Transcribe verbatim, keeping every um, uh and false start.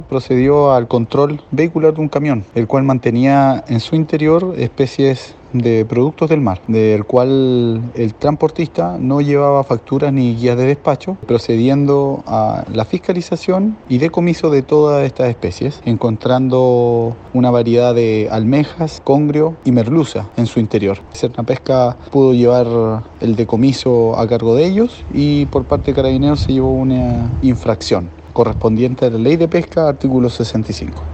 procedió al control vehicular de un camión, el cual mantenía en su interior especies de productos del mar, del cual el transportista no llevaba facturas ni guías de despacho, procediendo a la fiscalización y decomiso de todas estas especies, encontrando una variedad de almejas, congrio y merluza en su interior. Cernapesca pudo llevar el decomiso a cargo de ellos y por parte de Carabineros se llevó una infracción correspondiente a la Ley de Pesca, artículo sesenta y cinco.